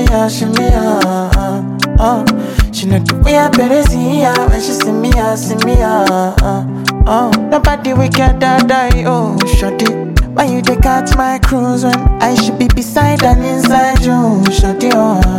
shimmy, She know the way I better see ya when she see me, Nobody wicked that die, oh, shawty. Why you dey catch my cruise when I should be beside and inside you, shawty,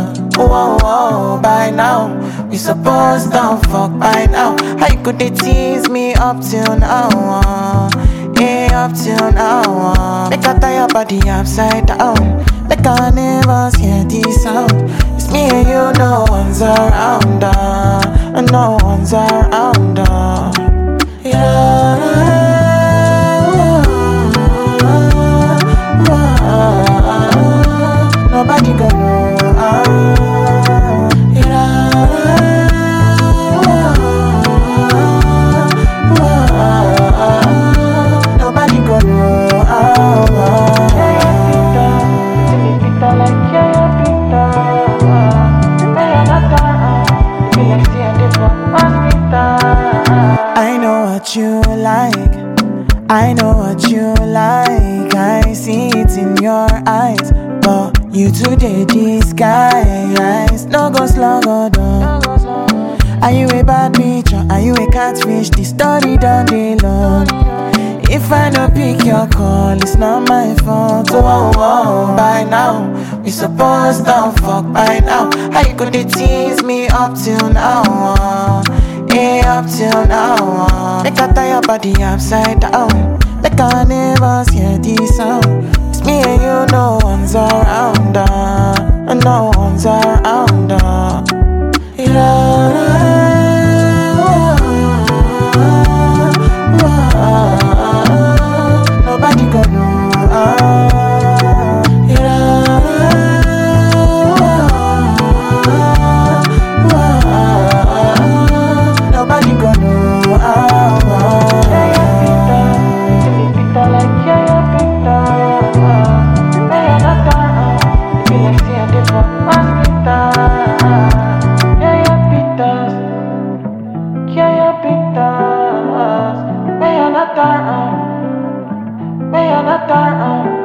by now we supposed to fuck by now. How you could they tease me up till now, up till now, Make I tie your body upside down, like I never hear this sound. It's me and you, no one's around, and no one's around, Nobody gonna Nobody I know what you like, I know what you like, I see it in your eyes, but you today disguise. No go slug or down. Are you a bad bitch or are you a catfish? The story done dey long. If I don't pick your call, it's not my fault. By now, we supposed to fuck by now. How you gonna tease me up till now? Up till now. Make I tie your body upside down, like I never hear this sound. It's me and you, no one's around, and no one's around, Nobody gonna Nobody gonna May I not